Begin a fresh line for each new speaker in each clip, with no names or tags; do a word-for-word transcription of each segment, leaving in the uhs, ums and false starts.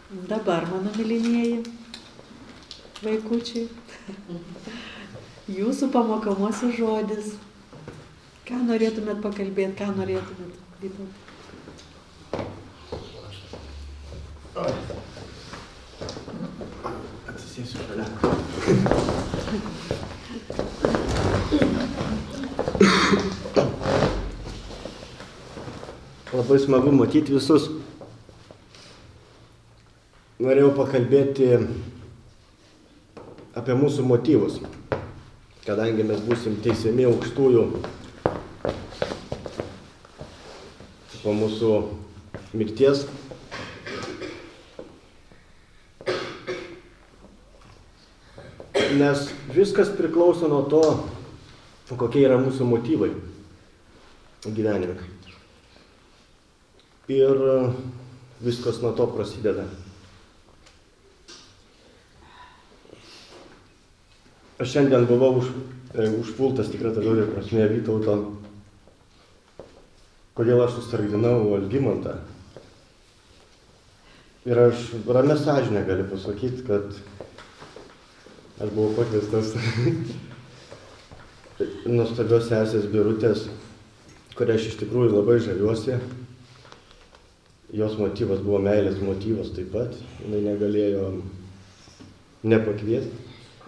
Dabar, mano mylimieji vaikučiai, jūsų pamokomasis žodis. Ką norėtumėt pakalbėti, ką norėtumėt, Vytautai?
Atsisėsiu šalia. Labai smagu matyti visus. Norėjau pakalbėti apie mūsų motyvus, kadangi mes būsim teisiami aukštųjų po mūsų mirties. Nes viskas priklauso nuo to, kokie yra mūsų motyvai gyvenime. Ir viskas nuo to prasideda. Aš šiandien buvau už, e, užpultas tikrai tą žodžio prasme Vytauto, kodėl aš susargdinau Algimantą. Ir aš ramia sąžine galiu pasakyti, kad aš buvau pakviestas nuostabios sesės Birutės, kuria aš iš tikrųjų labai žaviuosi. Jos motyvas buvo meilės motyvas taip pat, jinai negalėjo nepakviesti.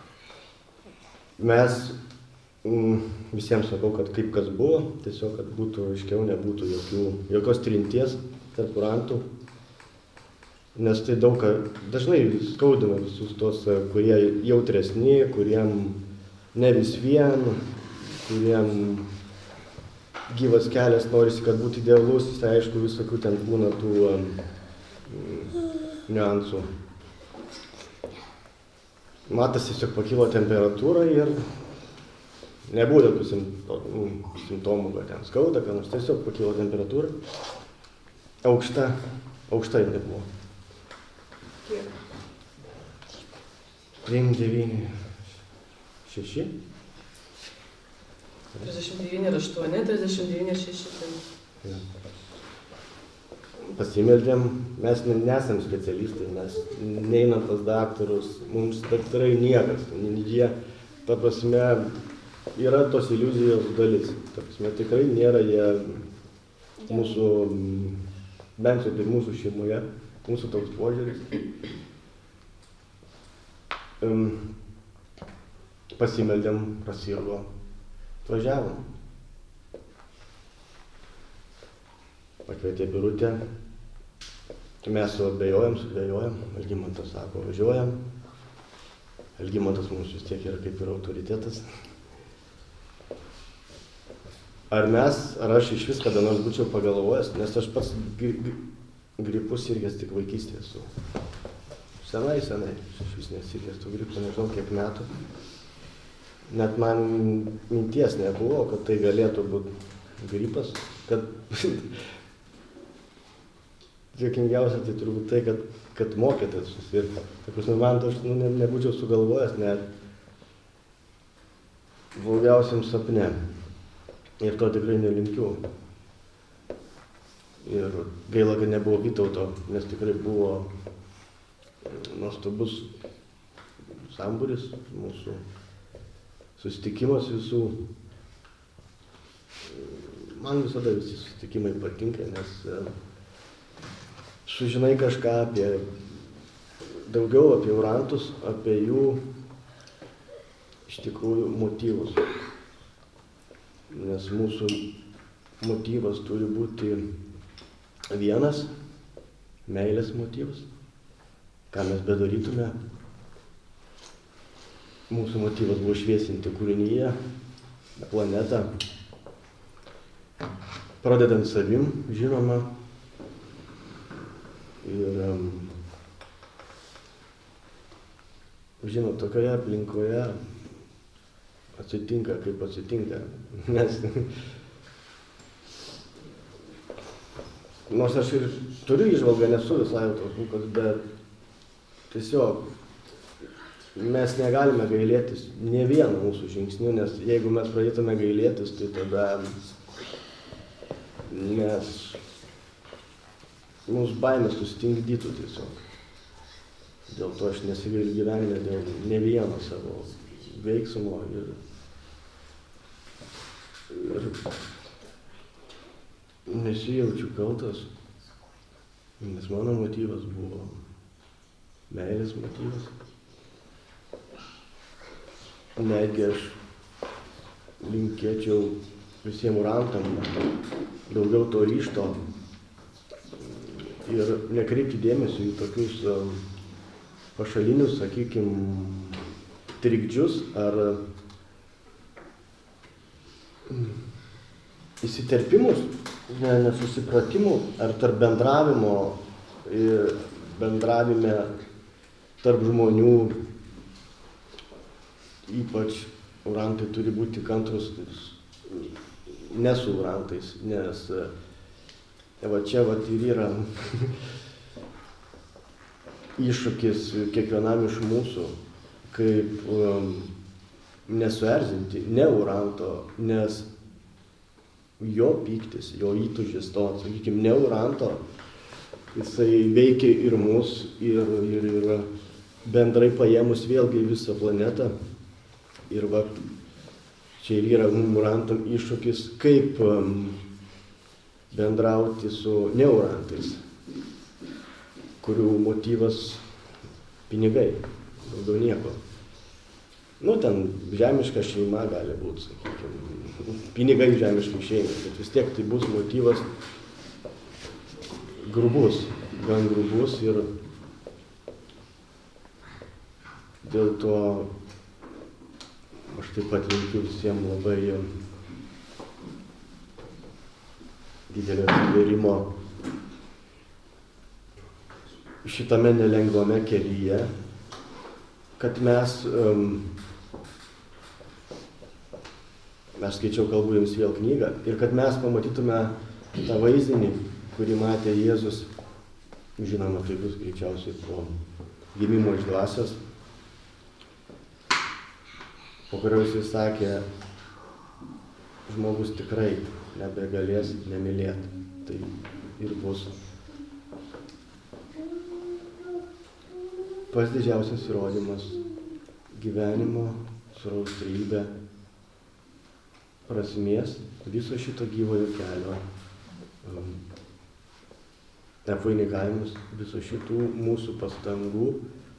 Mes mm, visiems sakau, kad kaip kas buvo, tiesiog, kad būtų aiškiau, nebūtų jokių, jokios trinties tarp kurantų, nes tai daug ką dažnai skaudina visus tos, kurie jautresni, kuriem ne vis vien, kuriem gyvas kelias norisi, kad būtų idealus, tai aišku, visokių ten būna tų um, niuansų. Matas tiesiog pakilo temperatūra ir nebūdė tų simptomų, kad ten skauda, kad nors tiesiog pakilo temperatūra. Aukšta, aukšta jinai buvo.
Kiek?
trys, devyni, šeši.
trisdešimt devyni ir aštuoni, trisdešimt devyni ir šeši.
Ja. Pasimeldėm, mes nesam specialistai, mes neinam pas daktarus, mums daktarai niekas, jie, ta prasme, yra tos iliuzijos dalis, ta prasme, tikrai nėra jie mūsų, bent jau tai mūsų šeimoje, mūsų toks požiūris. Um, pasimeldėm, prasirgo, važiavom. Pakvietė Birutę, mes suabejojam, sudvejojam, Algimantas sako, važiuojam. Algimantas mums vis tiek yra kaip ir autoritetas. Ar mes, ar aš iš vis kada nors būčiau pagalvojęs, nes aš pats gripus sirgęs tik vaikystėje esu. Senai, senai, aš vis nesirgęs tų gripų, nežinau kiek metų. Net man minties nebuvo, kad tai galėtų būti gripas, kad juokingiausia tai turbūt tai, kad, kad mokėtės susirgti. Ta prasme, man to aš nu, ne, nebūčiau sugalvojęs net blogiausiam sapne. Ir to tikrai nelinkiu. Ir gaila, kad nebuvo Vytauto, nes tikrai buvo nuostabus sambūris, mūsų susitikimas visų. Man visada visi susitikimai patinka, nes sužinai kažką apie, daugiau apie urantus, apie jų iš tikrųjų motyvus. Nes mūsų motyvas turi būti vienas, meilės motyvas, ką mes bedarytume. Mūsų motyvas buvo šviesinti kūrinyje, planetą, pradedant savim, žinoma. Ir, um, žinot, tokioje aplinkoje atsitinka, kaip atsitinka. Nes, nors aš ir turiu įžvalgą, nesu visai tos būkos, bet tiesiog mes negalime gailėtis ne vieno mūsų žingsnių, nes jeigu mes pradėtume gailėtis, tai tada mes mūsų baimės sustingdytų tiesiog. Dėl to aš nesigailiu gyvenime dėl ne vieno savo veiksmo ir, ir nesijaučiu kaltas, nes mano motyvas buvo meilės motyvas. Netgi aš linkėčiau visiems urantam daugiau to ryžto ir nekreipti dėmesio į tokius pašalinius, sakykime, trikdžius ar įsiterpimus, ne, nesusipratimų ar tarp bendravimo ir bendravime tarp žmonių. Ypač urantai turi būti kantrus ne su urantais, nes va čia va ir yra iššūkis kiekvienam iš mūsų, kaip um, nesuerzinti ne uranto, nes jo pyktis, jo įtūžis to, sakykime, ne uranto, jisai veikia ir mus, ir, ir, ir bendrai paėmus vėlgi visą planetą. Ir va, čia yra urantam iššūkis, kaip um, bendrauti su neurantais, kurių motyvas pinigai, daugiau nieko. Nu, ten žemiška šeima gali būti, sakykime, pinigai žemiškai šeimai, bet vis tiek tai bus motyvas grubus, gan grubus ir dėl to aš taip pat linkiu visiems labai didelio atsivėrimo šitame nelengvame kelyje, kad mes, um, aš skaičiau kalbų jums vėl knygą, ir kad mes pamatytume tą vaizdinį, kurį matė Jėzus, žinoma, tai bus greičiausiai po gimimo iš dvasios, po kurio jis sakė, žmogus tikrai nebegalės nemylėti. Tai ir bus pats didžiausias įrodymas gyvenimo, sūraus trejybė, prasmės viso šito gyvojo kelio, um, apvainikavimus, viso šitų mūsų pastangų.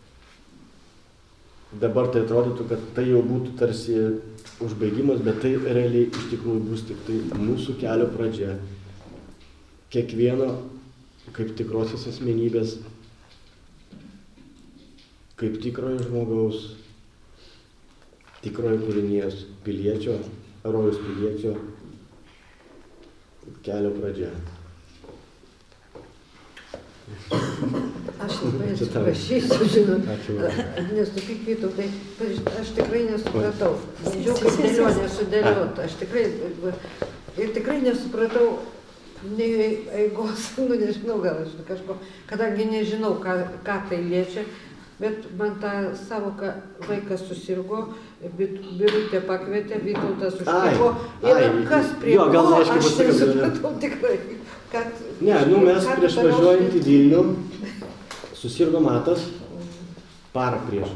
Dabar tai atrodytų, kad tai jau būtų tarsi užbaigimas, bet tai realiai iš tikrųjų bus tik tai mūsų kelio pradžia. Kiekvieno kaip tikrosios asmenybės, kaip tikrojo žmogaus, tikrojo kūrinijos piliečio, rojaus piliečio kelio pradžia.
Aš labai atsiprašysiu, žinot, nesupyk Vytautai, aš tikrai nesupratau. Bandžiau kaip dėlionę sudėliot, aš tikrai, ir tikrai nesupratau nei eigos, nu nežinau, gal aš kažko, kadangi nežinau, ką, ką tai liečia, bet man tą savoką vaikas susirgo, Birutė pakvietė, Vytautas užtiko, ir kas prie ko, aš nesupratau tikrai. Kad,
ne, nu mes prieš važiuojant į Vilnių susirgo Matas parą prieš.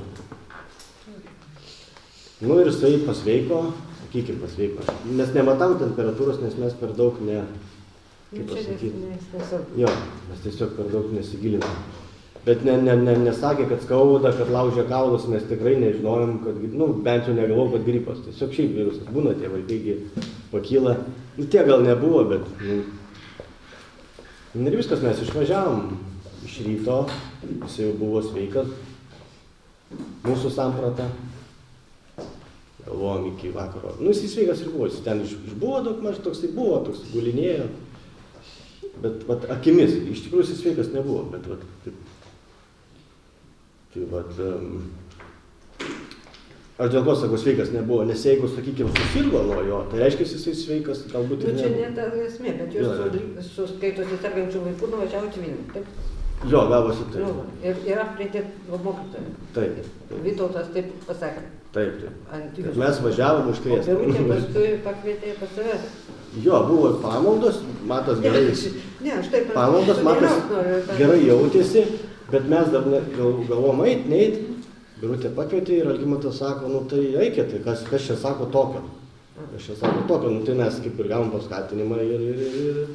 Nu ir jisai pasveiko, sakykim pasveiko, nes nematam temperatūros, nes mes per daug ne, kaip pasakyti, jo, mes tiesiog per daug nesigilinam. Bet ne, ne, ne, nesakė, kad skauda, kad laužia kaulus, mes tikrai nežinojom, kad, nu, bent jau negalvau, kad gripas. Tiesiog šiaip virusas būna, tie vaikai pakyla. Nu, tie gal nebuvo, bet, nu, ir viskas, mes išvažiavom iš ryto, jis jau buvo sveikas, mūsų samprata, galvojom iki vakaro. Nu, jis sveikas ir buvo, jis ten išbuvo daug maž, toks tai buvo, toks gulinėjo, bet vat, akimis, iš tikrųjų jis sveikas nebuvo, bet vat, taip, tai vat, um, aš dėl ko sakau sveikas nebuvo, nes jeigu, sakykime, susirgo nuo jo, tai reiškia, jisai sveikas, galbūt ir
nebuvo.
Ne...
Čia ne ta esmė, bet jūs su, su skaitosi sergančių vaikų nuvažiavote Vilnių, taip?
Jo, gavosi taip.
Nu, ir, ir aprėtėt mokytoją.
Taip, taip.
Vytautas taip pasakė.
Taip, taip. Mes važiavom užkrėsti.
O Birutė paskui pakvietė pas save.
Jo, buvo pamaldos, Matas gerai.
Ne, aš taip...
Pamaldos, Matas gerai jautėsi. Bet mes dar ne, gal, galvom eit, neit. Birutė pakvietė ir Algimantas sako, nu tai eikit, tai kas, kas čia sako tokio. Kas čia sako tokio, nu tai mes kaip ir gavom paskatinimą ir... ir, ir, ir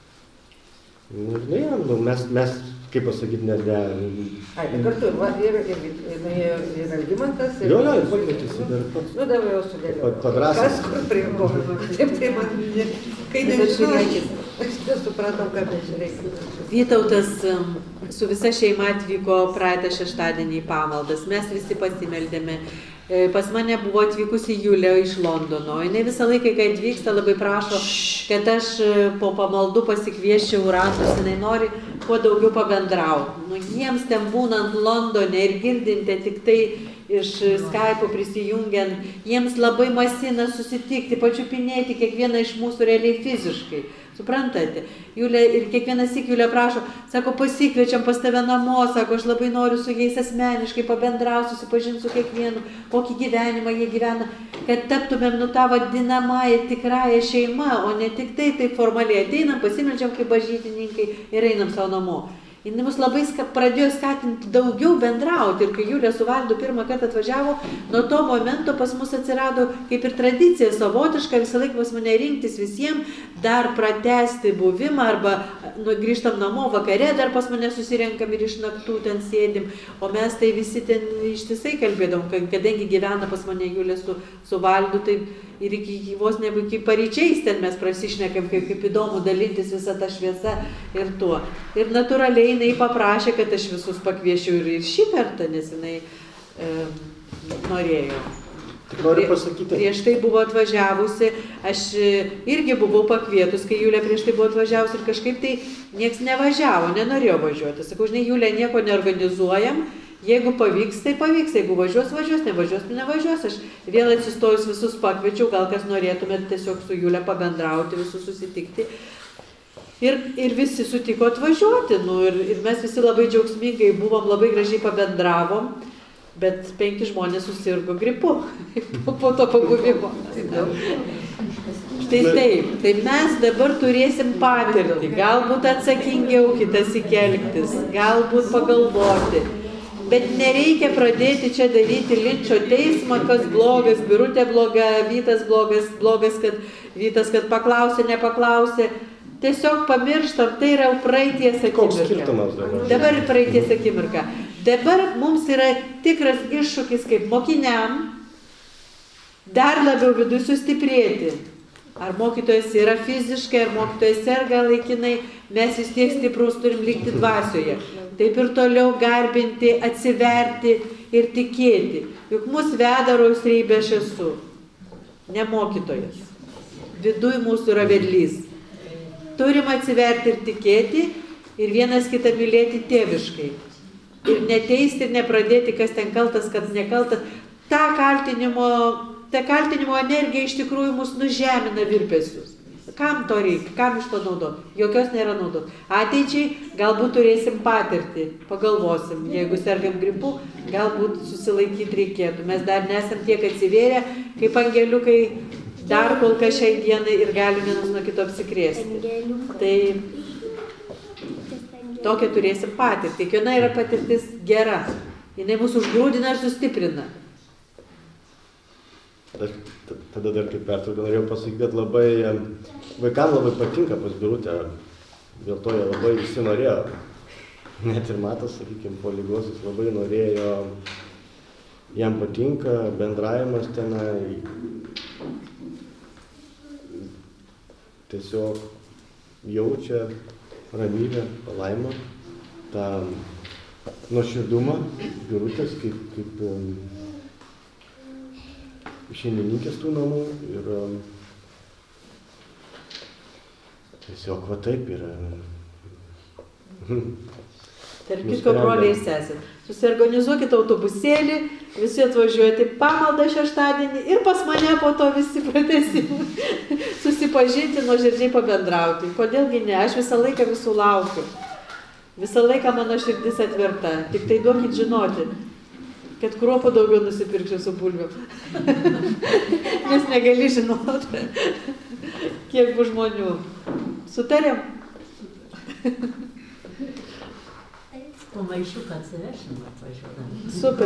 nu, ne, nu, mes, mes, kaip pasakyti, ne... ne...
Ai, kartu, va, ir, ir, ir, ir, ir Algimantas, ir...
Jo, jo, ir pakvietėsi dar pats.
Nu, dabar jau sudėliau.
Padrasas.
Kas kur prie ko? Taip, tai man... Kai nežinau, aš nesupratau, ką mes reikia.
Vytautas su visa šeima atvyko praeitą šeštadienį į pamaldas. Mes visi pasimeldėme. Pas mane buvo atvykusi Julė iš Londono. Jis visą laiką, kai atvyksta, labai prašo, kad aš po pamaldų pasikvieščiau ratus. Jis nori kuo daugiau pabendrauti. Nu, jiems ten būnant Londone ir girdinte tik tai iš Skype'o prisijungiant, jiems labai masina susitikti, pačiupinėti kiekvieną iš mūsų realiai fiziškai. Suprantate? Julė, ir kiekvienas syk Julė prašo, sako, pasikviečiam pas tave namo, sako, aš labai noriu su jais asmeniškai pabendrauti, susipažinti su kiekvienu, kokį gyvenimą jie gyvena, kad taptumėm nu tą vadinamąją tikrąją šeimą, o ne tik tai taip formaliai ateinam, pasimeldžiam kaip bažnytininkai ir einam savo namo. Jis mus labai ska, pradėjo skatinti daugiau bendrauti ir kai Julė su Valdu pirmą kartą atvažiavo, nuo to momento pas mus atsirado kaip ir tradicija savotiška, visą laiką pas mane rinktis visiems, dar pratęsti buvimą arba nu, grįžtam namo vakare, dar pas mane susirenkam ir iš naktų ten sėdim, o mes tai visi ten ištisai kalbėdom, kadangi gyvena pas mane Julė su, su Valdu, tai ir iki vos ne iki paryčiais ten mes prasišnekam, kaip, kaip įdomu dalintis visą tą šviesą ir tuo. Ir natūraliai jinai paprašė, kad aš visus pakviešiau ir, ir šį kartą, nes jinai e, norėjo.
Tik noriu pasakyti.
Prieš tai buvo atvažiavusi, aš irgi buvau pakvietus, kai Julė prieš tai buvo atvažiavusi ir kažkaip tai nieks nevažiavo, nenorėjo važiuoti. Sakau, žinai, Julė, nieko neorganizuojam. Jeigu pavyks, tai pavyks, jeigu važiuos, važiuos, nevažiuos, tai nevažiuos. Aš vėl atsistojus visus pakviečiau, gal kas norėtumėt tiesiog su Julė pabendrauti, visus susitikti. Ir, ir visi sutiko atvažiuoti, nu, ir, ir mes visi labai džiaugsmingai buvom, labai gražiai pabendravom, bet penki žmonės susirgo gripu po to pabuvimo. Štai taip, tai mes dabar turėsim patirtį, galbūt atsakingiau kitas įkelgtis, galbūt pagalvoti. Bet nereikia pradėti čia daryti linčo teismą, kas blogas, Birutė bloga, Vytas blogas, blogas, kad Vytas, kad paklausė, nepaklausė. Tiesiog pamirštam, tai yra praeities akimirka.
Koks skirtumas dabar?
Dabar praeities akimirka. Dabar mums yra tikras iššūkis kaip mokiniam dar labiau vidui sustiprėti. Ar mokytojas yra fiziškai, ar mokytojas serga laikinai, mes vis tiek stiprus turim likti dvasioje. Taip ir toliau garbinti, atsiverti ir tikėti. Juk mus veda rausrybė aš esu, ne mokytojas. Viduj mūsų yra vedlys. Turim atsiverti ir tikėti ir vienas kitą mylėti tėviškai. Ir neteisti ir nepradėti, kas ten kaltas, kas nekaltas. Ta kaltinimo, ta kaltinimo energija iš tikrųjų mus nužemina virpesius. Kam to reikia? Kam iš to naudot? Jokios nėra naudot. Ateičiai galbūt turėsim patirtį, pagalvosim. Jeigu sergam gripu, galbūt susilaikyti reikėtų. Mes dar nesam tiek atsivėrę, kaip angeliukai, dar kol kas šiai dienai ir galim vienas nuo kito apsikrėsti. Tai tokią turėsim patirtį. Kiekviena yra patirtis gera. Jinai mūsų užgrūdina ir sustiprina.
Tada dar kaip pertrauką norėjau pasakyti, kad labai, vaikams labai patinka pas Birutę, dėl to jie labai visi norėjo, net ir Matas, sakykime, po ligos jis labai norėjo, jam patinka bendravimas tenai, tiesiog jaučia ramybę, palaimą, tą nuoširdumą Birutės kaip, kaip šeimininkės tų namų ir tiesiog va taip yra.
Tarp kitko, broliai ir sesės, susiorganizuokite autobusėlį, visi atvažiuoti pamaldą šeštadienį ir pas mane po to visi pratęsim susipažinti, nuoširdžiai pabendrauti. Kodėlgi ne, aš visą laiką visų laukiu. Visą laiką mano širdis atverta, tik tai duokit žinoti, kad kruopų daugiau nusipirkčiau su bulviu. Nes negali žinoti, kiek bus žmonių. Sutarėm?
Po maišiuką atsivešim atvažiuodami.
Super.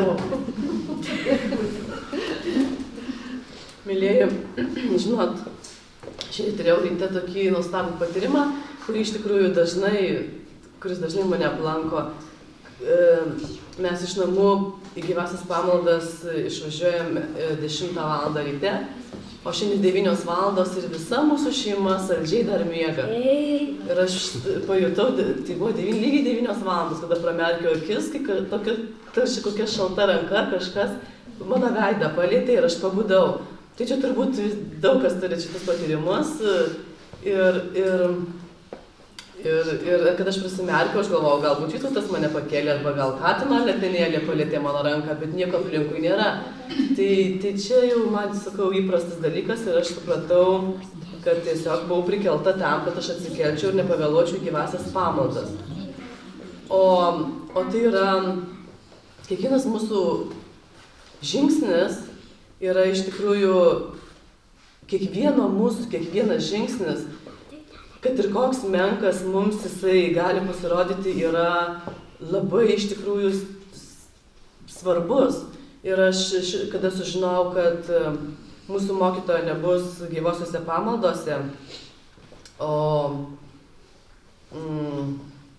Mylėjai, žinot, šiandien turėjau ryte tokį nuostabų patyrimą, kurį iš tikrųjų dažnai, kuris dažnai mane aplanko. Mes iš namų į gyvasias pamaldas išvažiuojam dešimtą valandą ryte, o šiandien devynios valandos ir visa mūsų šeima saldžiai dar miega. Ir aš pajutau, tai buvo devyni, lygiai devynios valandos, kada pramerkiau akis, kai tokia, tarsi kokia šalta ranka, kažkas mano veidą palėtė ir aš pabudau. Tai čia turbūt daug kas turi šitus patyrimus ir, ir, ir, ir kad aš prisimerkiau, aš galvojau, galbūt Vytautas mane pakėlė arba gal katino letenėlė palėtė mano ranką, bet nieko aplinkui nėra. Tai, tai čia jau man, sakau, įprastas dalykas ir aš supratau, kad tiesiog buvau prikelta tam, kad aš atsikelčiau ir nepavėluočiau gyvasias pamaldas. O, o tai yra, kiekvienas mūsų žingsnis yra iš tikrųjų, kiekvieno mūsų, kiekvienas žingsnis, kad ir koks menkas mums jisai gali pasirodyti, yra labai iš tikrųjų svarbus. Ir aš, kada sužinojau, kad mūsų mokytojo nebus gyvosiuose pamaldose, o mm,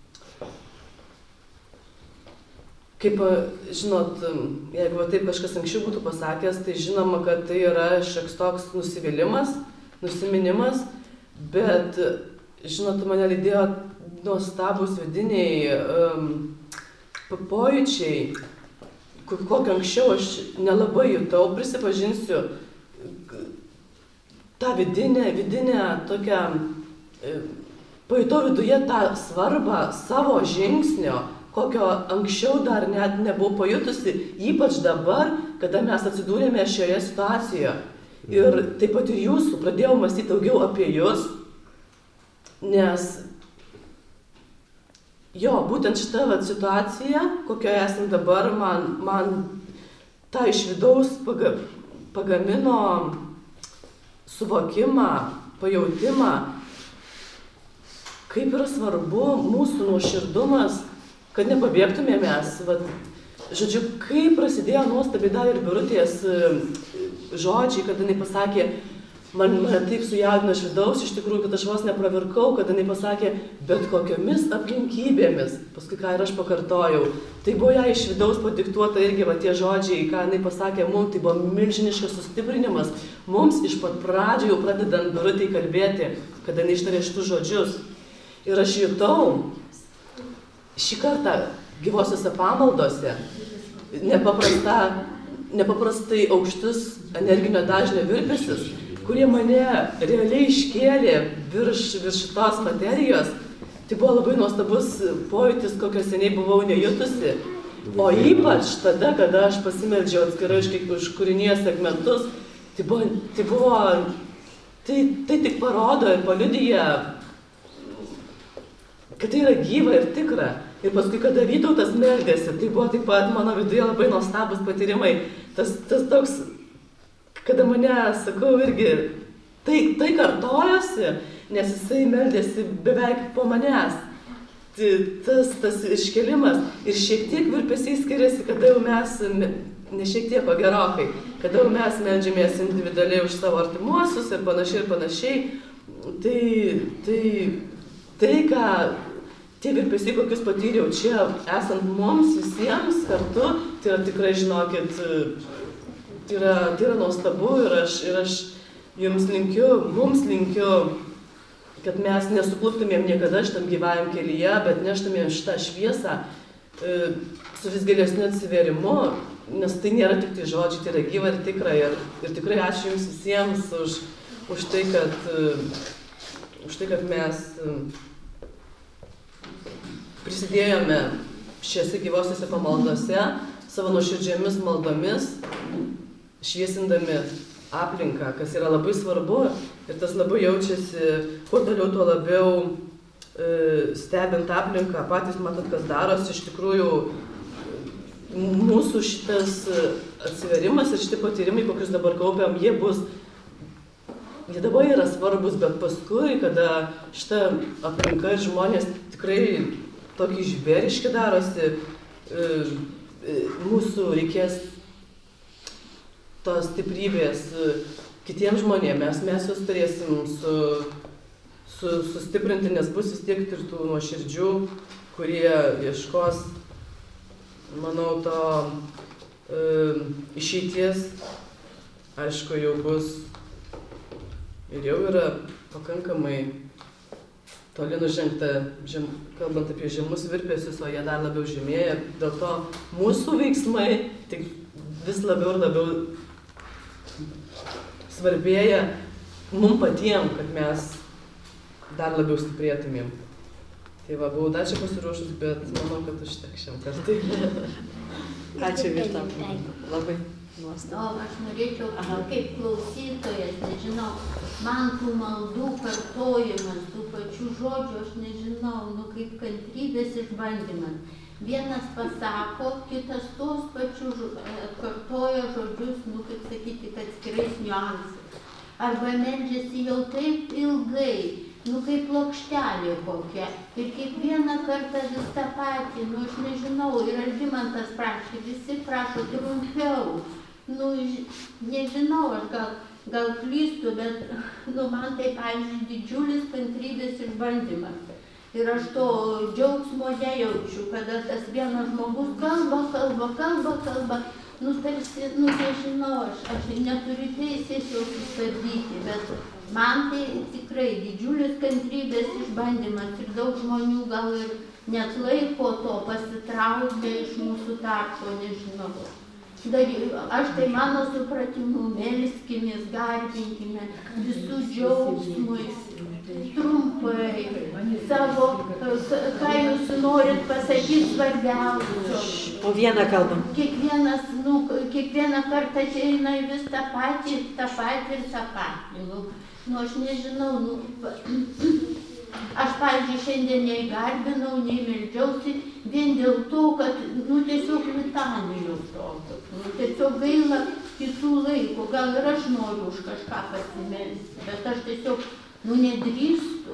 kaip, žinot, jeigu taip kažkas anksčiau būtų pasakęs, tai žinoma, kad tai yra šioks toks nusivylimas, nusiminimas, bet, žinot, mane lydėjo nuostabūs vidiniai um, pojūčiai, kokio anksčiau aš nelabai jutau, prisipažinsiu, tą vidinę, vidinę tokią, pajutau viduje tą svarbą savo žingsnio, kokio anksčiau dar net nebuvau pajutusi, ypač dabar, kada mes atsidūrėme šioje situacijoje. Ir taip pat ir jūsų, pradėjau mąstyti daugiau apie jūs, nes jo, būtent šita vat, situacija, kokioje esam dabar, man, man tą iš vidaus paga, pagamino suvokimą, pajautimą, kaip yra svarbu mūsų nuoširdumas, kad nepabėgtume mes. Vat, žodžiu, kaip prasidėjo nuostabiai dar ir Birutės žodžiai, kad jinai pasakė, man, man taip sujaudino iš vidaus, iš tikrųjų, kad aš vos nepravirkau, kad jinai pasakė, bet kokiomis aplinkybėmis, paskui ką ir aš pakartojau. Tai buvo ją iš vidaus padiktuota irgi va, tie žodžiai, ką jinai pasakė mums, tai buvo milžiniškas sustiprinimas. Mums iš pat pradžių jau pradedant Birutei kalbėti, kad jinai ištarė šitus žodžius. Ir aš jutau šį kartą gyvosiuose pamaldose nepaprasta, nepaprastai aukštus energinio dažnio virpesis, kurie mane realiai iškėlė virš, virš šitos materijos. Tai buvo labai nuostabus pojūtis, kokio seniai buvau nejutusi. O ypač tada, kada aš pasimeldžiau atskirai už kūrinijos segmentus, tai buvo, tai, buvo tai, tai tik parodo ir paliudija, kad tai yra gyva ir tikra. Ir paskui, kada Vytautas meldėsi, tai buvo taip pat mano viduje labai nuostabus patyrimai. Tas, tas toks, kada mane, sakau, irgi, tai, tai kartojosi, nes jisai meldėsi beveik po manęs. Tai, tas, tas iškelimas. Ir šiek tiek virpesiai skiriasi, kada jau mes, ne šiek tiek, o gerokai, kada jau mes meldžiamės individualiai už savo artimuosius ir panašiai ir panašiai. Tai, tai, tai ką... Tie virpesiai, kokius patyriau čia, esant mums visiems kartu, tai yra tikrai, žinokit, tai yra, tai yra nuostabu ir aš, ir aš jums linkiu, mums linkiu, kad mes nesukluptumėm niekada šitam gyvajam kelyje, bet neštumėm šitą šviesą e, su vis gilesniu atsiverimu, nes tai nėra tik tai žodžiai, tai yra gyva ir tikra. Ir, ir tikrai ačiū jums visiems už, už, tai, kad, e, už tai, kad mes... E, prisidėjome šiose gyvosiuose pamaldose savo nuoširdžiomis maldomis, šviesindami aplinką, kas yra labai svarbu ir tas labai jaučiasi, kuo toliau, tuo labiau e, stebint aplinką, patys matot, kas darosi, iš tikrųjų mūsų šitas atsiverimas ir šitie patyrimai, kokius dabar kaupiam, jie bus, jie dabar yra svarbus, bet paskui, kada šita aplinka ir žmonės tikrai tokį žvėriški darosi, mūsų reikės tos stiprybės kitiems žmonėms, mes jūs turėsim su, su, sustiprinti, nes bus vis tiek ir tų nuoširdžių, kurie ieškos, manau, to e, išeities, aišku, jau bus ir jau yra pakankamai toli nužengta, žem, kalbant apie žemus virpesius, o jie dar labiau žemėja. Dėl to mūsų veiksmai tik vis labiau ir labiau svarbėja mums patiems, kad mes dar labiau stiprėtumėm. Tai va, buvau dar čia pasiruošus, bet manau, kad užteks šiam kartui.
Ačiū Vitam. Labai nuostabu.
O aš norėčiau, kaip klausytojas, nežinau, man tų maldų kartojimas, tų pačių žodžių, aš nežinau, nu kaip kantrybės išbandymas. Vienas pasako, kitas tos pačių kartoja žodžius, nu kaip sakyti, kad atskirais niuansais. Arba meldžiasi jau taip ilgai, nu kaip plokštelė kokia. Ir kiekvieną kartą vis tą patį, nu aš nežinau, ir Algimantas prašė, visi prašo trumpiau. Nu, nežinau, aš gal, gal klystu, bet nu, man tai, pavyzdžiui, didžiulis kantrybės išbandymas. Ir aš to džiaugsmo nejaučiu, kada tas vienas žmogus kalba, kalba, kalba, kalba. Nu, tarsi, nu, nežinau, aš, aš neturiu teisės jau sustabdyti, bet man tai tikrai didžiulis kantrybės išbandymas ir daug žmonių gal ir net laiko to pasitraukti iš mūsų tarpo, nežinau. Aš tai mano supratimu, melskimės, garbinkime visų džiaugsmais, trumpai, savo, ką jūs norit pasakyti svarbiausio.
Po vieną kalbam.
Kiekvienas, nu, kiekvieną kartą ateina vis tą patį, tą patį ir tą patį. Nu, nu aš nežinau, nu, aš, pavyzdžiui, šiandien nei garbinau, nei meldžiausi, vien dėl to, kad, nu, tiesiog litanijos tokios, nu, tiesiog gaila kitų laiko, gal ir aš noriu už kažką pasimelsti, bet aš tiesiog, nu, nedrįstu.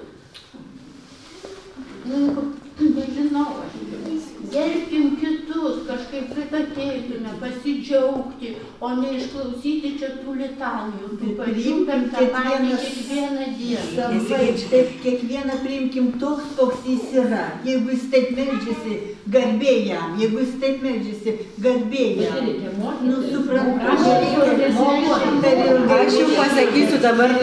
Nu, nežinau, aš gerbkim kitus, kažkaip pritateitume, pasidžiaugti, o ne išklausyti čia tų litanijų, tų pačių per tą patį kiekvieną dieną.
Taip, kiekvieną priimkim toks, koks jis yra. Jeigu jis taip meldžiasi, garbė jam. Jeigu jis taip meldžiasi, garbė jam. Nu, suprantu,
aš jau pasakysiu dabar,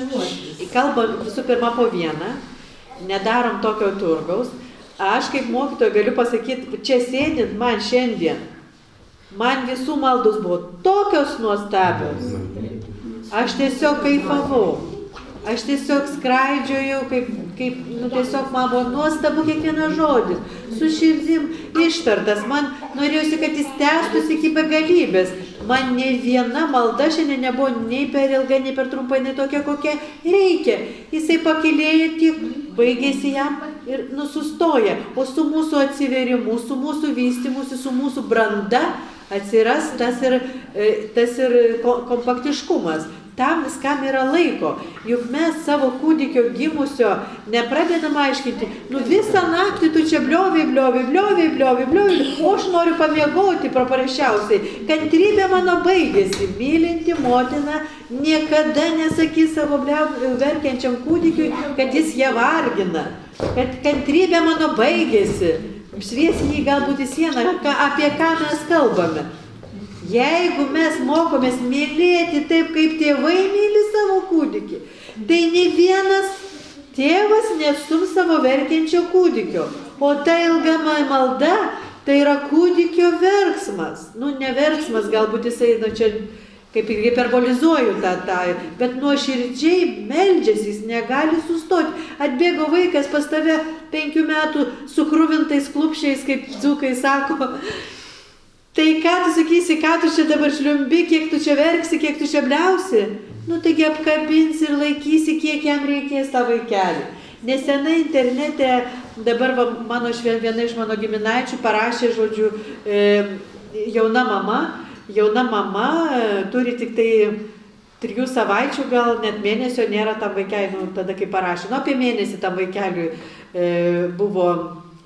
kalbam visų pirma po vieną, nedarom tokio turgaus. Aš kaip mokytoja galiu pasakyti, čia sėdint man šiandien, man visų maldos buvo tokios nuostabios. Aš tiesiog kaifavau. Aš tiesiog skraidžiojau, kaip, kaip nu, tiesiog man buvo nuostabu kiekvienas žodis, su širdim ištartas. Man norėjusi, kad jis tęstųsi iki begalybės. Man ne viena malda šiandien nebuvo nei per ilga, nei per trumpai, nei tokia, kokia reikia. Jisai pakilėja tik, baigėsi jam ir nusustoja. O su mūsų atsiverimu, su mūsų vystymusi, su mūsų branda atsiras tas ir, tas ir kompaktiškumas. Tam viskam yra laiko. Juk mes savo kūdikio gimusio nepradedam aiškinti, nu visą naktį tu čia blioviai, blioviai, blioviai, blioviai, blioviai, o aš noriu pamiegoti paprasčiausiai. Kantrybė mano baigėsi. Mylinti motina niekada nesakys savo verkiančiam kūdikiui, kad jis ją vargina. Kad kantrybė mano baigėsi. Šviesi jį galbūt į sieną, apie ką mes kalbame. Jeigu mes mokomės mylėti taip, kaip tėvai myli savo kūdikį, tai ne vienas tėvas nestums savo verkiančio kūdikio. O ta ilga malda, tai yra kūdikio verksmas. Nu, ne verksmas, galbūt jisai, nu, čia kaip hiperbolizuoju tą, tą, bet nuoširdžiai meldžiasi, jis negali sustoti. Atbėgo vaikas pas tave penkių metų sukruvintais klupščiais, kaip dzūkai sako. Tai ką tu sakysi, ką tu čia dabar šliumbi, kiek tu čia verksi, kiek tu čia bliausi? Nu, taigi apkabinsi ir laikysi, kiek jam reikės tą vaikelį. Nesenai internete, dabar va, mano, viena iš mano giminaičių parašė, žodžiu, e, jauna mama, jauna mama e, turi tik tai trijų savaičių, gal net mėnesio nėra tam vaikeliui, nu, tada kai parašė, nu, apie mėnesį tam vaikeliui e, buvo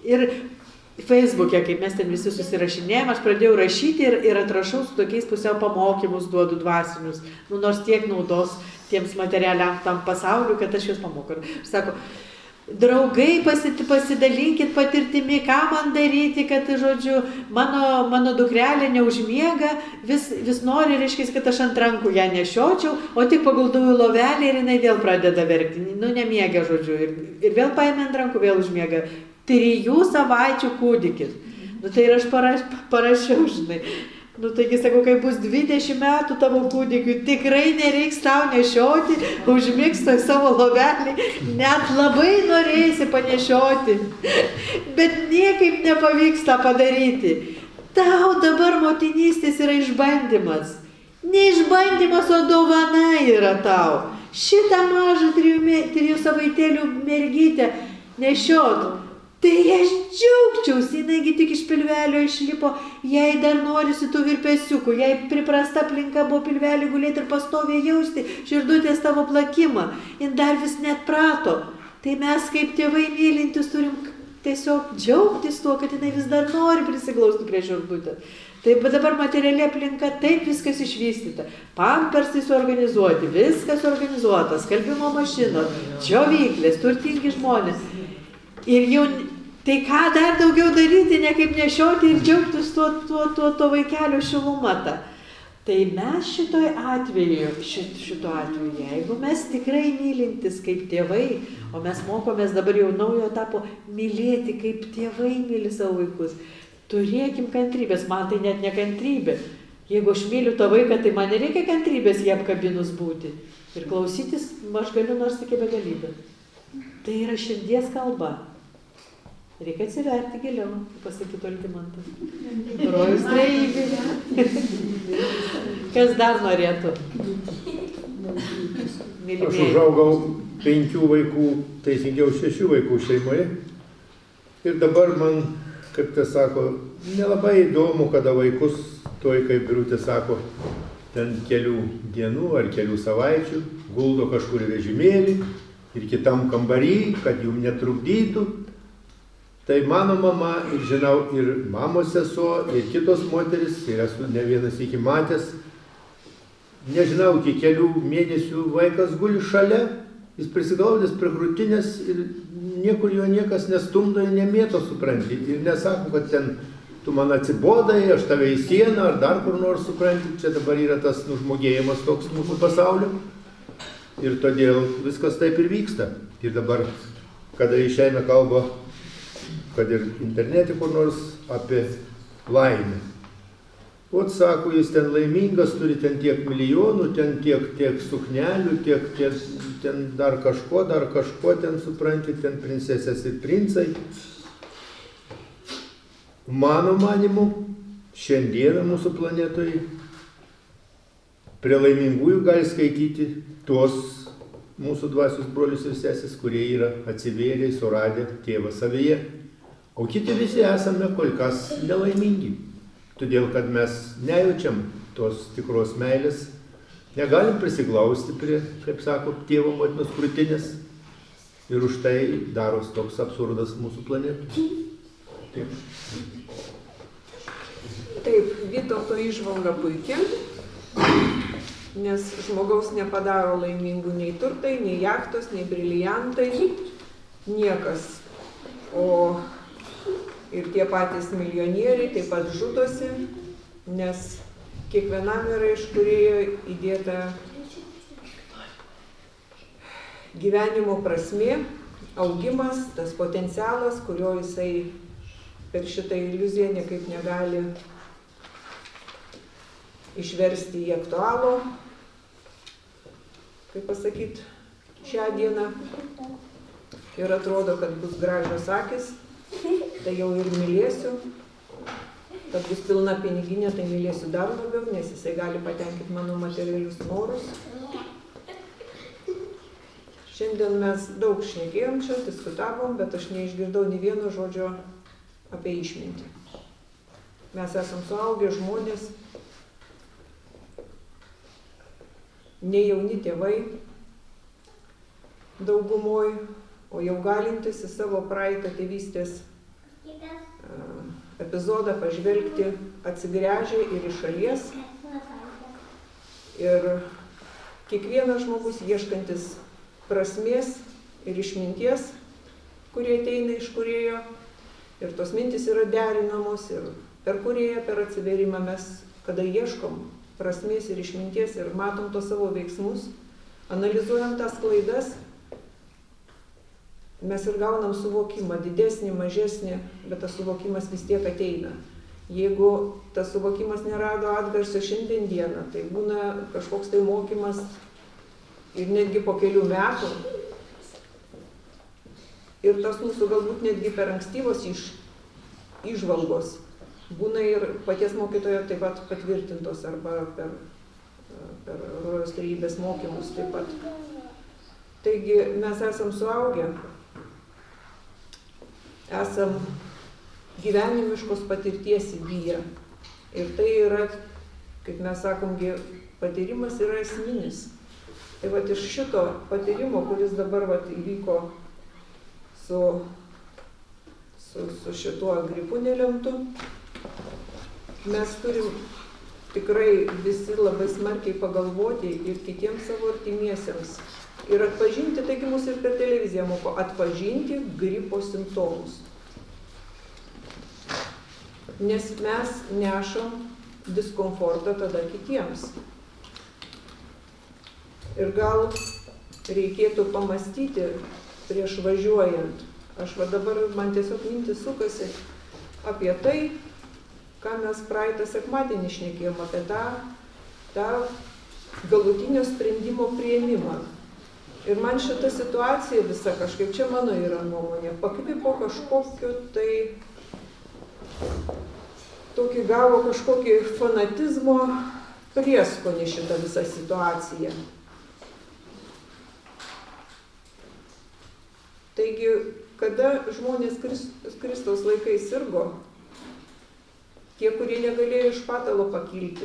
Ir Facebook'e, kaip mes ten visi susirašinėjom, aš pradėjau rašyti ir, ir atrašau su tokiais pusiau pamokymus, duodu dvasinius. Nu, nors tiek naudos tiems materialiam tam pasauliu, kad aš juos pamokau. Sako, draugai, pasidalinkit patirtimi, ką man daryti, kad, žodžiu, mano, mano dukrelė neužmiega, vis, vis nori, reiškia, kad aš ant rankų ją nešiočiau, o tik paguldau į lovelį ir jinai vėl pradeda verkti. Nu, nemiega, žodžiu. Ir, ir vėl paėmė ant rankų, vėl užmiega. Trijų savaičių kūdikis. Nu, tai ir aš paraš, parašiau, žinai. Nu, taigi, sakau, kai bus dvidešimt metų tavo kūdikiui, tikrai nereiks tau nešioti, užmigs toj savo lovelį, net labai norėsi panešioti, bet niekaip nepavyks tą padaryti. Tau dabar motinystės yra išbandymas. Ne išbandymas, o dovana yra tau. Šitą mažą trijų, trijų savaitėlių mergytę nešiot. Tai aš džiaugčiausi, jinai tik iš pilvelio išlipo, jai dar norisi tų virpesiukų, jai priprasta aplinka buvo pilvelį gulėti ir pastoviai jausti širdutės tavo plakimą, jin dar vis net prato. Tai mes kaip tėvai mylintis turim tiesiog džiaugtis tuo, kad jinai vis dar nori prisiglausti prie širdutės. Taip, bet dabar materiali aplinka, taip viskas išvystyta, pampersai suorganizuoti, viskas organizuota, skalbimo mašinos, džiovyklės, turtingi žmonės. Ir jau, tai ką dar daugiau daryti, ne kaip nešioti ir džiaugtis tuo, tuo, tuo, tuo vaikelio šilumata. Tai mes šitoj atveju, šit, šito atveju, jeigu mes tikrai mylintis kaip tėvai, o mes mokomės dabar jau naujo etapo mylėti kaip tėvai myli savo vaikus, turėkim kantrybės, man tai net ne kantrybė. Jeigu aš myliu tą vaiką, tai man nereikia kantrybės jį apkabinus būti. Ir klausytis, aš galiu nors iki begalybę. Tai yra širdies kalba. Reikia atsiverti giliau, pasakytų Algimantas. Brojus trejybė. Kas dar norėtų? Mylimieji.
Aš užaugau penkių vaikų, teisingiau šešių vaikų šeimoje. Ir dabar man, kaip tai sako, nelabai įdomu, kada vaikus, toj, kaip Birutė sako, ten kelių dienų ar kelių savaičių guldo kažkur į vežimėlį ir kitam kambarį, kad jum netrukdytų. Tai mano mama, ir žinau, ir mamos sesuo, ir kitos moteris, ir esu ne vienas iki matęs, nežinau, iki kelių mėnesių vaikas guli šalia, jis prisiglaudęs prie krūtinės ir niekur jo niekas nestumdo ir nemėto, supranti. Ir nesako, kad ten tu man atsibodai, aš tave į sieną, ar dar kur nors, supranti. Čia dabar yra tas nužmogėjimas toks mūsų pasaulio. Ir todėl viskas taip ir vyksta. Ir dabar, kada išeina kalba, kad ir internete kur nors apie laimę. O sako, jis ten laimingas, turi ten tiek milijonų, ten tiek, tiek suknelių, tiek, tiek ten dar kažko, dar kažko, ten supranti, ten princesės ir princai. Mano manimu, šiandieną mūsų planetoje prie laimingųjų gali skaityti tuos mūsų dvasios brolius ir sesis, kurie yra atsivėrę, suradę tėvą savyje. O kiti visi esame kol kas nelaimingi, todėl kad mes nejaučiam tos tikros meilės, negalim prisiglausti prie, kaip sako, tėvo motinos krūtinės ir už tai daros toks absurdas mūsų planetai. Taip.
Taip, Vytauto įžvalga puikia, nes žmogaus nepadaro laimingų nei turtai, nei jachtos, nei briliantai, niekas. O ir tie patys milijonieriai taip pat žudosi, nes kiekvienam yra iš kūrėjo įdėta gyvenimo prasmė, augimas, tas potencialas, kurio jisai per šitą iliuziją niekaip negali išversti į aktualų, kaip pasakyti, šią dieną. Ir atrodo, kad bus gražios akis, tai jau ir mylėsiu, kad bus pilna piniginė, tai mylėsiu dar labiau, nes jisai gali patenkinti mano materialius norus. Šiandien mes daug šnekėjom čia, diskutavom, bet aš neišgirdau nei vieno žodžio apie išmintį. Mes esam suaugę žmonės, ne jauni tėvai daugumoj, o jau galintis į savo praeitą tėvystės epizodą pažvelgti atsigręžę ir iš šalies. Ir kiekvienas žmogus ieškantis prasmės ir išminties, kurie ateina iš kūrėjo. Ir tos mintis yra derinamos ir per kūrėją, per atsiverimą mes, kada ieškom prasmės ir išminties ir matom tos savo veiksmus, analizuojam tas klaidas, mes ir gaunam suvokimą, didesnį, mažesnį, bet tas suvokimas vis tiek ateina. Jeigu tas suvokimas nerado atgarsio šiandien dieną, tai būna kažkoks tai mokymas ir netgi po kelių metų. Ir tas mūsų galbūt netgi per ankstyvos iš, įžvalgos būna ir paties mokytojo taip pat patvirtintos arba per, per rojaus trejybės mokymus taip pat. Taigi mes esam suaugę, esam gyvenimiškos patirties įgyję. Ir tai yra, kaip mes sakomgi, patyrimas yra esminis. Tai vat iš šito patyrimo, kuris dabar vat įvyko su, su, su šituo gripu nelemtu, mes turim tikrai visi labai smarkiai pagalvoti ir kitiems savo artimiesiems. Ir atpažinti, taigi mus ir per televiziją moko, atpažinti gripo simptomus. Nes mes nešam diskomfortą tada kitiems. Ir gal reikėtų pamastyti prieš važiuojant. Aš va dabar, man tiesiog mintis sukasi apie tai, ką mes praeitą sekmadienį šnekėjom, apie tą, tą galutinio sprendimo priėmimą. Ir man šita situacija visa kažkaip, čia mano yra nuomonė, pakvipo kažkokiu tai, tokį gavo kažkokį fanatizmo prieskonį šitą visą situaciją. Taigi, kada žmonės Kristaus laikais sirgo, tie, kurie negalėjo iš patalo pakilti,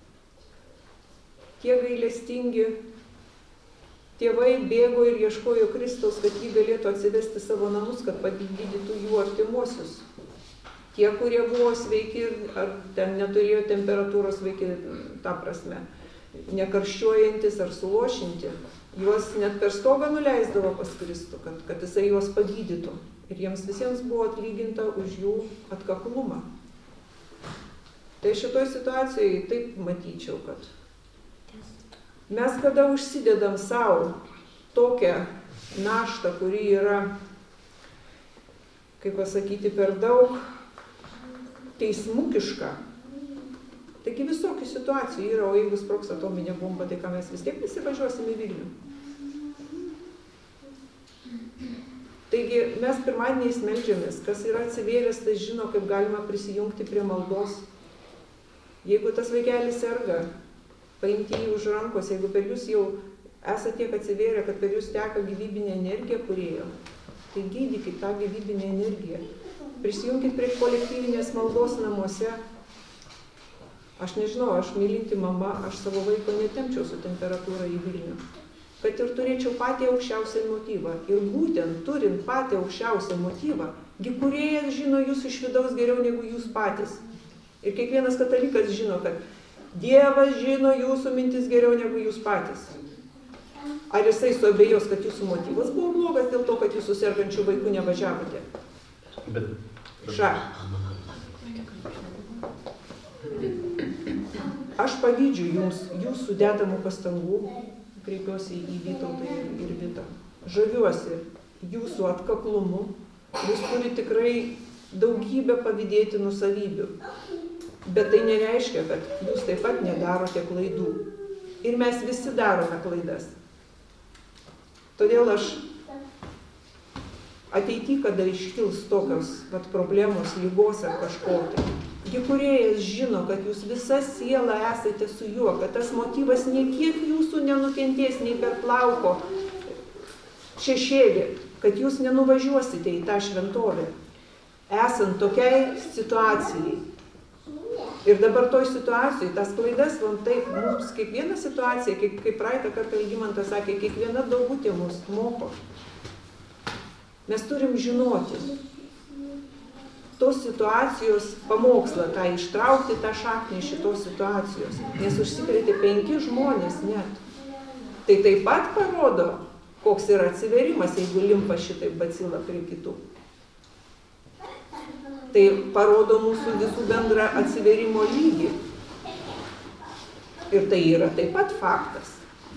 tie gailestingi tėvai bėgo ir ieškojo Kristaus, kad jį galėtų atsivesti savo namus, kad pagydytų jų artimuosius. Tie, kurie buvo sveiki ar ten neturėjo temperatūros sveiki, ta prasme, nekarščiuojantis ar sulošinti, juos net per stogą nuleisdavo pas Kristų, kad, kad jisai juos pagydytų. Ir jiems visiems buvo atlyginta už jų atkaklumą. Tai šitoj situacijoje taip matyčiau, kad mes kada užsidedam savo tokią naštą, kuri yra, kaip pasakyti, per daug teismukiška, taigi visokių situacijų yra, o jeigu sprogs atominė bomba, tai ką mes vis tiek visi važiuosim į Vilnių. Taigi mes pirmadieniais meldžiamės, kas yra atsivėręs, tai žino, kaip galima prisijungti prie maldos. Jeigu tas vaikelis serga, paimti jį už rankos, jeigu per jūs jau esate tiek atsivėrę, kad per jūs teka gyvybinė energija kūrėjo, tai gydykit tą gyvybinę energiją. Prisijunkit prie kolektyvinės maldos namuose. Aš nežinau, aš mylinti mama, aš savo vaiko netempčiau su temperatūra į Vilnių. Kad ir turėčiau patį aukščiausią motyvą. Ir būtent turint patį aukščiausią motyvą, gi kūrėjas žino jūs iš vidaus geriau negu jūs patys. Ir kiekvienas katalikas žino, kad Dievas žino jūsų mintis geriau negu jūs patys. Ar jisai suabejos, kad jūsų motyvas buvo blogas dėl to, kad jūs su sergančiu vaiku nevažiavote?
Bet...
Ša. Aš pavydžiu jums jūsų dedamų pastangų, kreipiuosi į Vytautą ir Vitą. Žaviuosi jūsų atkaklumu, jūs turi tikrai daugybę pavydėtinų savybių. Bet tai nereiškia, kad jūs taip pat nedarote klaidų. Ir mes visi darome klaidas. Todėl aš ateity, kada iškils tokios vat, problemos, lygos ar kažko tai, gi kūrėjas žino, kad jūs visa siela esate su juo, kad tas motyvas niekiek jūsų nenukentės, nei per plauko šešėlį, kad jūs nenuvažiuosite į tą šventovę, esant tokiai situacijai. Ir dabar toj situacijai, tas klaidas, vam taip, mums kiekviena situacija, kaip, kaip praeitą kartą Algimantas sakė, kiekviena daugutė mus moko. Mes turim žinoti. tos situacijos pamokslą, tą ištraukti tą šaknį iš šitos situacijos, nes užsikrėtė penki žmonės net. Tai taip pat parodo, koks yra atsiverimas, jeigu limpa šitaip bacila prie kitų. Tai parodo mūsų visų bendrą atsiverimo lygį. Ir tai yra taip pat faktas.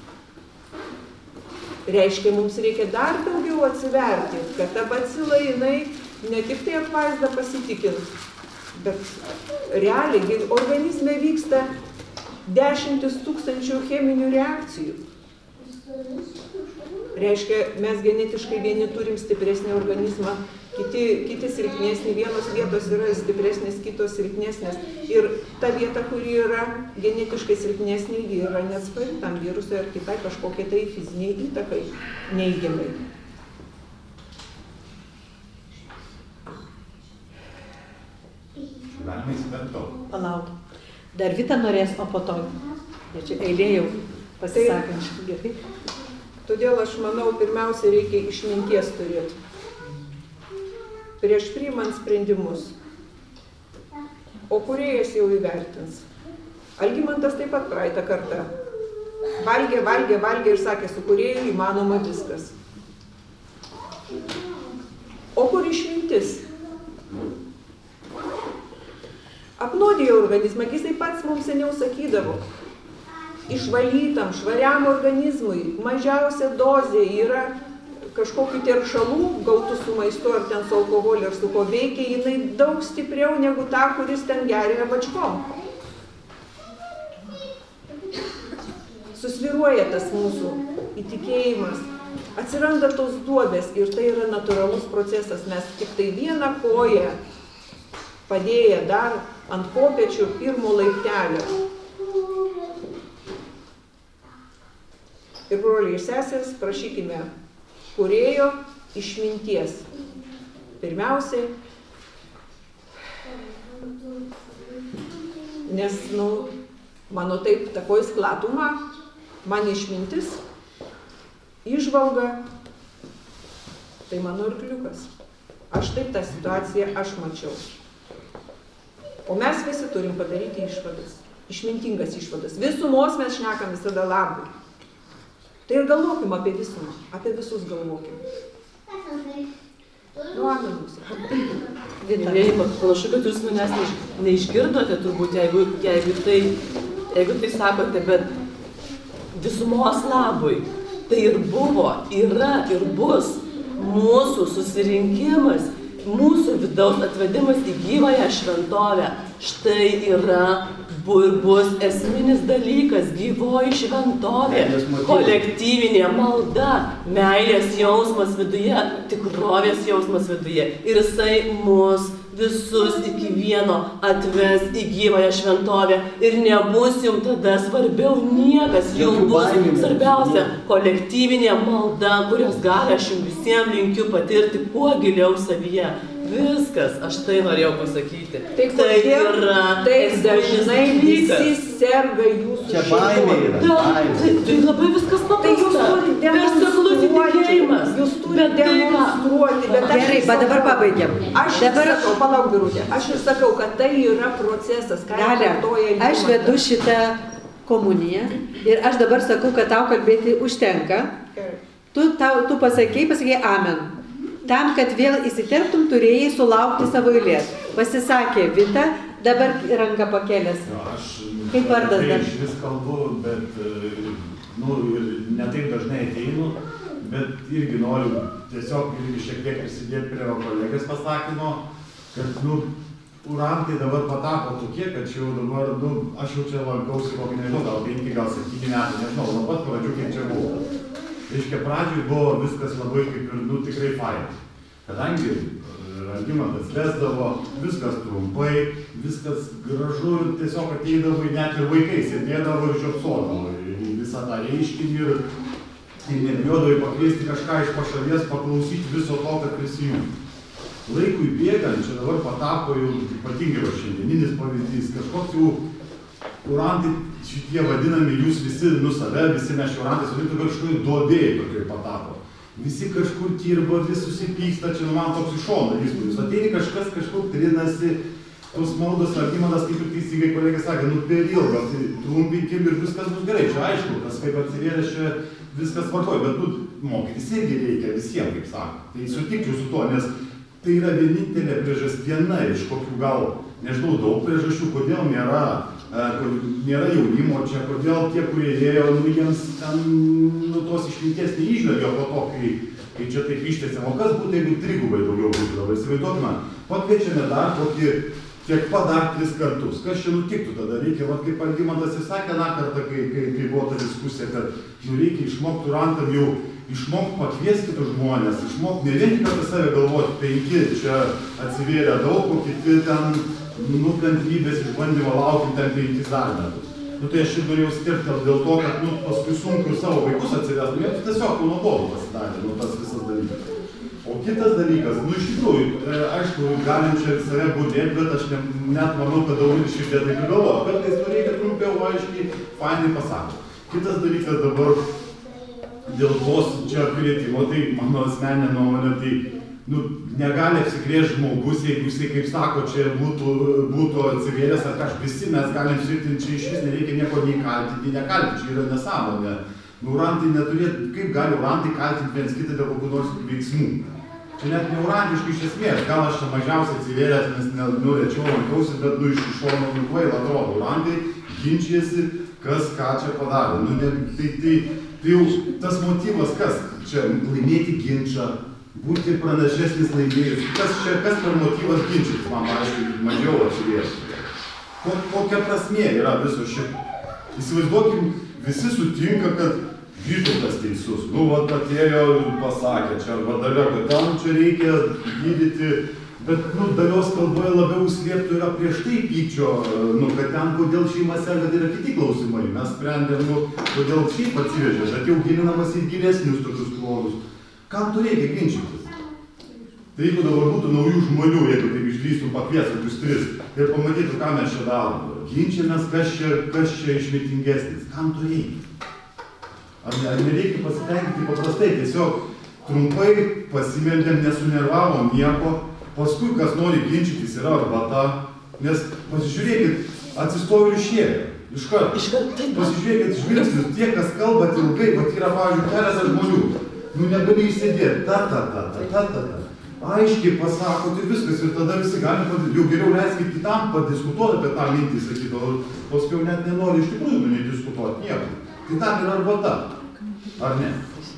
Reiškia, mums reikia dar daugiau atsiverti, kad ta bacila jinai ne tik tai apvaizdą pasitikint, bet realiai organizme vyksta dešimtis tūkstančių cheminių reakcijų. Reiškia, mes genetiškai vieni turim stipresnį organizmą, kiti, kiti silpnesnį, vienos vietos yra stipresnės, kitos silpnesnės. Ir ta vieta, kuri yra genetiškai silpnesnė, ji yra neatspari tam virusui ar kitai kažkokiai tai fiziniai įtakai neigiamai.
Galima įsiverto.
Palauk. Dar Vita norės, o po to. Ir čia eilė jau pasisakančių. Gerai.
Todėl aš manau, pirmiausia, reikia išminties turėti. Prieš priimant sprendimus. O kūrėjas jau įvertins. Algimantas taip pat praeitą kartą. Valgė, valgė, valgė ir sakė, su kūrėju įmanoma viskas. O kur išmintis? Apnuodijo organizmą, jisai pats mums seniau sakydavo. Išvalytam, švariam organizmui mažiausia dozė yra kažkokių teršalų gautų su maistu ar ten su alkoholiu ar su ko veikia, jinai daug stipriau negu ta, kuris ten geria bačkom. Susviruoja tas mūsų įtikėjimas, atsiranda tos duobės ir tai yra natūralus procesas. Mes tik tai vieną koją padėję dar ant kopėčių pirmo laiptelio. Ir broliai ir sesės, prašykime kūrėjo išminties. Pirmiausiai, nes, nu, mano taip takoj sklatuma, man išmintis, įžvalga, tai mano arkliukas. Aš taip tą situaciją aš mačiau. O mes visi turim padaryti išvadas, išmintingas išvadas. Visumos mes šnekam visada labui. Tai ir galvokim apie visumą, apie visus galvokim. Nu, amen mūsų.
Panašu, kad jūs manęs neiš, neišgirdote turbūt, jeigu, jeigu, tai, jeigu tai sakote, bet visumos labui. Tai ir buvo, yra ir bus mūsų susirinkimas, mūsų vidaus atvedimas į gyvąją šventovę. Štai yra ir bus esminis dalykas, gyvoji šventovė, kolektyvinė malda, meilės jausmas viduje, tikrovės jausmas viduje. Ir jisai mus visus iki vieno atves į gyvąją šventovę. Ir nebus jums tada svarbiau niekas, jums bus svarbiausia kolektyvinė malda, kurios gali aš jums visiems linkiu patirti kuo giliau savyje. Viskas, aš tai norėjau pasakyti.
Tai, tai yra taip dažnai visi serga jūsų
čia baimė yra.
Tai, tai labai viskas paprasta.
Tai jūs turite demonstruoti. Jūs turite demonstruoti. Bet
gerai, bet dabar pabaigiam.
Aš dabar sakau, palauk Birutė, aš ir sakau, kad tai yra procesas, ką kartoja Algimantas.
Aš vedu šitą komuniją ir aš dabar sakau, kad tau kalbėti užtenka. Tu, tau, tu pasakei, pasakei amen. Tam, kad vėl įsiterptum, turėjai sulaukti savo eilės. Pasisakė Vita, dabar ranką pakėlęs.
Jo, aš
kaip vardas dar?
Aš vis kalbu, bet nu, ir ne taip dažnai ateinu, bet irgi noriu tiesiog irgi šiek tiek prisidėti prie kolegės pasakymo, kad nu, urantai dabar patapo tokie, kad jau dabar, nu, aš jau čia lankausi kokį, nežinau, gal penki, gal septyni metai, nežinau, nuo pat pradžių, kaip čia buvo. Reiškia, pradžiui buvo viskas labai kaip ir, nu, tikrai fainai. Kadangi Algimantas vesdavo, viskas trumpai, viskas gražu, tiesiog ateidavo, net ir vaikai sėdėdavo ir žiopsodavo į visą tą reiškinį ir, ir nebijodavo pakviesti kažką iš pašalies, paklausyti viso to, kad prisijungti. Laikui bėgant, čia dabar patapo jau ypatingai va šiandieninis pavyzdys, kažkoks jau urantai šitie vadinami, jūs visi, nu save, visi mes urantais, vadintų kažkokiu duobėjai tokioj patapo. visi kažkur dirba, vis susipyksta, čia nu man toks iš šono įspūdis. Ateini kažkas kažkur trinasi, tos maldos, Algimantas, kaip ir teisingai kolegė sakė, nu per ilgas, tai trumpinkim ir viskas bus gerai. Čia aišku, tas kaip atsivėrė, čia viskas vartoja, bet nu, mokytis irgi reikia visiems, kaip sako. Tai sutikčiau su to, nes tai yra vienintelė priežastis, viena iš kokių gal, nežinau, daug priežasčių, kodėl nėra, nėra jaunimo čia, kodėl tie, kurie ėjo, nu jiems ten nu, tos išminties neįžvelgia po to, kai, kai čia taip ištėsėm. O kas būtų, jeigu trigubai daugiau būtų dabar? Įsivaizduokime, pakviečiame dar kokį tiek pat dar tris kartus. Kas čia nutiktų tada? Reikia, va, kaip Algimantas ir sakė na kartą, kai, kai, kai buvo ta diskusija, kad nu, reikia išmokti rantam jau, išmokti pakviesti kitus žmonės, išmokti ne vien tik apie save galvoti, penki čia atsivėrė daug, o kiti ten nu, kantrybės išbandymo laukim ten penkis dar metus. Nu tai aš ir norėjau skirti dėl to, kad nu, paskui sunku ir savo vaikus atsivės, nu jie tiesiog nuobodu pasidarė, nu tas visas dalykas. O kitas dalykas, nu iš tikrųjų, aišku, galim čia save būdėti, bet aš ne, net manau, kad daugelis širdė taip ir galvoja. Kartais to reikia trumpiau, aiškiai, fainai pasako. Kitas dalykas dabar, dėl tos čia kvietimo, tai mano asmeninė nuomonė, tai nu, negali apsikrėsti žmogus, jeigu jisai, kaip sako, čia būtų, būtų atsivėręs, ar kažkaip visi mes galim svirtinti, čia iš vis nereikia nieko nei kaltinti, nei nekaltinti, čia yra nesąmonė. Nu, urantai neturėtų, kaip gali urantai kaltinti viens kitą dėl kokių nors veiksmų? Čia net neurantiškai iš esmės, gal aš čia mažiausiai atsivėręs, nes ne, nu, rečiau lankausi, bet nu, iš šono nu, kvaila atrodo. Urantai ginčijasi, kas ką čia padarė. Nu, ne, tai, tai, tai jau tas motyvas, kas čia laimėti ginčą, būti pranašesnis laimėjus. Kas čia, kas per motyvas ginčytis, man aiškiai, mažiau atsivėrti. Kokia prasmė yra viso šito? Įsivaizduokim, visi sutinka, kad Vytautas teisus. Nu, vat atėjo ir pasakė čia, arba Dalia, kad tam čia reikia gydyti, bet, nu, Dalios kalboje labiau slėptų yra prieš tai pykčio, nu, kad ten, kodėl šeima serga, tai yra kiti klausimai. Mes sprendėm, nu, kodėl šiaip atsivežė, bet jau gilinamas į gilesnius tokius klodus. Kam tu reikia ginčytis? Tai jeigu dabar būtų naujų žmonių, jeigu taip išdrįstum pakviesti tokius tris ir pamatytų, ką mes čia darom. Ginčiamės, kas čia, kas čia išmintingesnis. Kam tu reikia? Ar, ne, ar nereikia pasitenkinti paprastai, tiesiog trumpai pasimeldėm, nesunervavom nieko, paskui kas nori ginčytis yra arbata, nes pasižiūrėkit, atsistojo ir išėjo. Iš karto. Pasižiūrėkit žvilgsnius, tie, kas kalbat ilgai, bet yra, pavyzdžiui, keletas žmonių. Nu, negali įsėdėti, ta, ta, ta, ta, ta, ta, ta. Aiškiai pasakot ir viskas, ir tada visi gali padiskutuoti, jau geriau leiskit kitam padiskutuoti apie tą mintį, sakyti, o paskui net nenori iš tikrųjų nu, nediskutuoti nieko. Tai tam yra arbata, ar ne?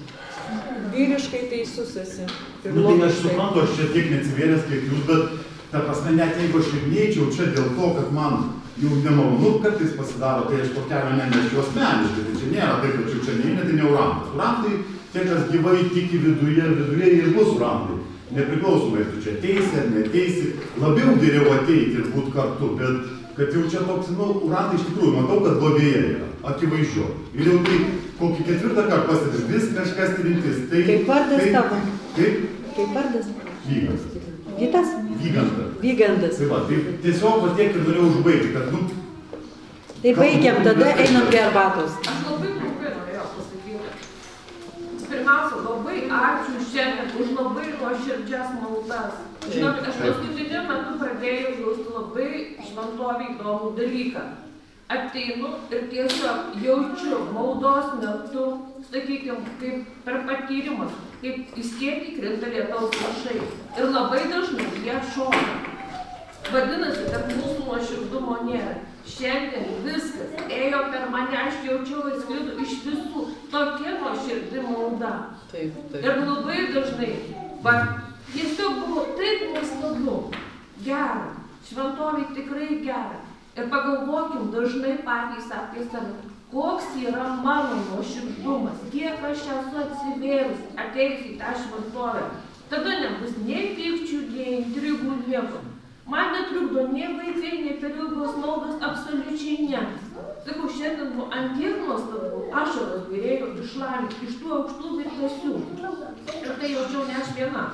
Vyriškai teisus esi.
Nu, tai aš suprantu, aš čia tiek neatsivėręs, kiek jūs, bet ta prasme, net jeigu aš ir neičiau čia dėl to, kad man jau nemalonu kartais pasidaro, tai aš po kelio nenešiu asmeniškai, tai čia nėra taip, kad čia neina, tai ne urantas. Urantai, tie, kas gyvai tiki viduje, viduje ir bus urantai. Nepriklausomai, tu čia teisi ar neteisi, labiau geriau ateiti ir būti kartu, bet kad jau čia toks, nu, urantai iš tikrųjų, matau, kad blogėja yra, akivaizdžiu. Ir jau tai kokį ketvirtą kartą pastebi, vis kažkas trintis. Tai,
kaip vardas
tai,
tavo?
Kaip?
Kaip vardas?
Vygas.
Vytas?
Vygantas.
Vygantas.
Tai va, tai tiesiog va tiek ir norėjau užbaigti, kad, nu...
Tai baigiam, tada einam prie arbatos.
Aš labai trumpai norėjau pasakyti. Pirmiausia, labai ačiū šiandien už labai nuoširdžias maldas. Žinokit, aš paskutiniu metu pradėjau jausti labai šventovį įdomų dalyką. Ateinu ir tiesiog jaučiu maldos metu, sakykime, kaip per patyrimą, kaip į skėtį krinta lietaus lašai. Ir labai dažnai jie šoka. Vadinasi, kad mūsų nuoširdumo nėra. Šiandien viskas ėjo per mane, aš jaučiau ir sklido iš visų tokia nuoširdi malda.
Taip, taip.
Ir labai dažnai, va, tiesiog buvo taip nuostabu, gera, šventovė tikrai gera. Ir pagalvokim dažnai patys apie save, koks yra mano nuoširdumas, kiek aš esu atsivėrus, ateis į tą šventovę. Tada nebus nei pykčių, nei intrigų, nieko. Man netrukdo nei vaikai, nei per ilgos maldos, absoliučiai niekas. Sakau, šiandien buvo ant tiek nuostabu, ašaros byrėjo iš šlamių, iš tų aukštų virpesių. Ir tai jaučiau ne aš viena.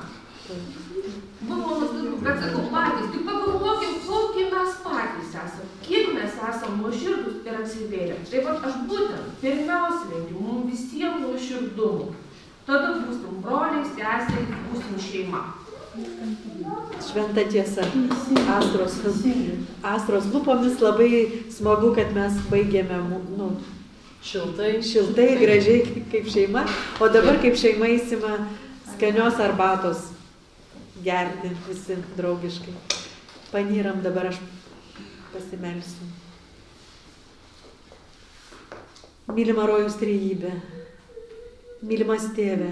Buvo nuostabu, kad sakau patys, tik pagalvokim, kokie mes patys esam, kiek mes esam nuoširdus ir atsivėrę. Taip pat aš būtent pirmiausia linkiu mums visiems nuoširdumu. Tada būsim broliai, sesės, būsim šeima.
Šventa tiesa. Astros, Astros lūpomis labai smagu, kad mes baigėme, nu,
Šiltai.
Šiltai, gražiai kaip, kaip šeima. O dabar kaip šeima įsima skanios arbatos gerti visi draugiškai. Panyram, dabar aš pasimelsiu. Mylima Rojaus Trejybė, mylimas tėve,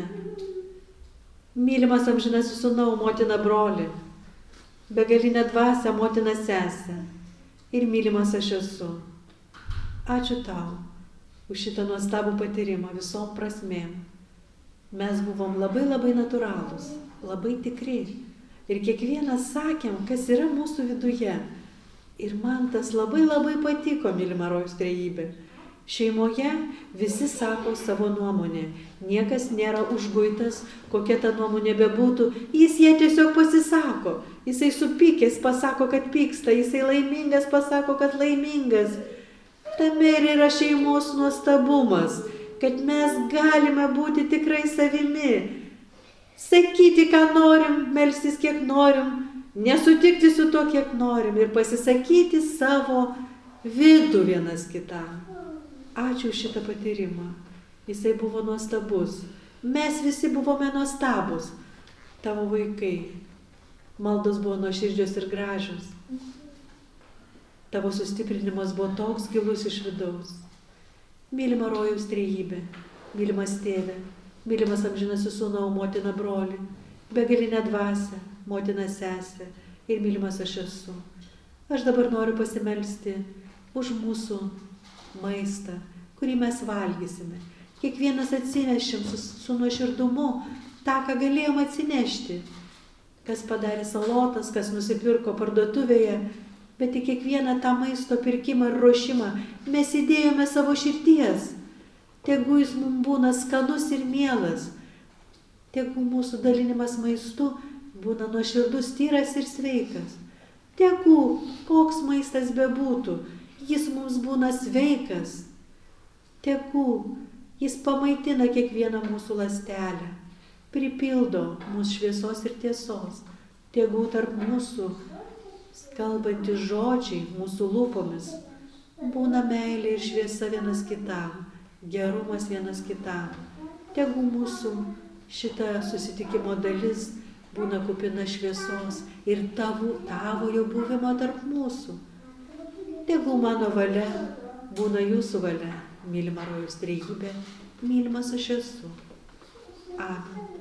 mylimas amžinasis sūnau, motina broli, begalinė dvasia, motina sesė ir mylimas aš esu. Ačiū tau už šitą nuostabų patyrimą visom prasmėm. Mes buvom labai labai natūralūs, labai tikri ir kiekvienas sakėm, kas yra mūsų viduje. Ir man tas labai labai patiko, mylima Rojaus Trejybė. Šeimoje visi sako savo nuomonę. Niekas nėra užguitas, kokia ta nuomonė bebūtų. Jis ją tiesiog pasisako. Jisai supykęs pasako, kad pyksta. Jisai laimingas pasako, kad laimingas. Tame ir yra šeimos nuostabumas, kad mes galime būti tikrai savimi. Sakyti, ką norim, melstis, kiek norim, nesutikti su to, kiek norim ir pasisakyti savo vidų vienas kitam. Ačiū šitą patyrimą. Jisai buvo nuostabus. Mes visi buvome nuostabus. Tavo vaikai. Maldos buvo nuoširdžios ir gražios. Tavo sustiprinimas buvo toks gilus iš vidaus. Mylima Rojaus Trejybė, mylimas tėve, mylimas amžinasis sūnau, motina broli, begalinė dvasia, motina sesė ir mylimas aš esu. Aš dabar noriu pasimelsti už mūsų maistą, kurį mes valgysime. Kiekvienas atsinešim su, su nuoširdumu tą, ką galėjom atsinešti. Kas padarė salotas, kas nusipirko parduotuvėje, bet į kiekvieną tą maisto pirkimą ir ruošimą mes įdėjome savo širdies. Tegu jis mums būna skanus ir mielas. Tegu mūsų dalinimas maistu būna nuoširdus, tyras ir sveikas. Tegu koks maistas bebūtų, jis mums būna sveikas. Tegu jis pamaitina kiekvieną mūsų ląstelę, pripildo mūsų šviesos ir tiesos. Tegu tarp mūsų kalbantys žodžiai mūsų lūpomis būna meilė ir šviesa vienas kitam, gerumas vienas kitam. Tegu mūsų šita susitikimo dalis būna kupina šviesos ir tavo, tavojo buvimo tarp mūsų. Tegu mano valia būna jūsų valia, mylima Rojaus Trejybė, mylimas aš esu. Amen.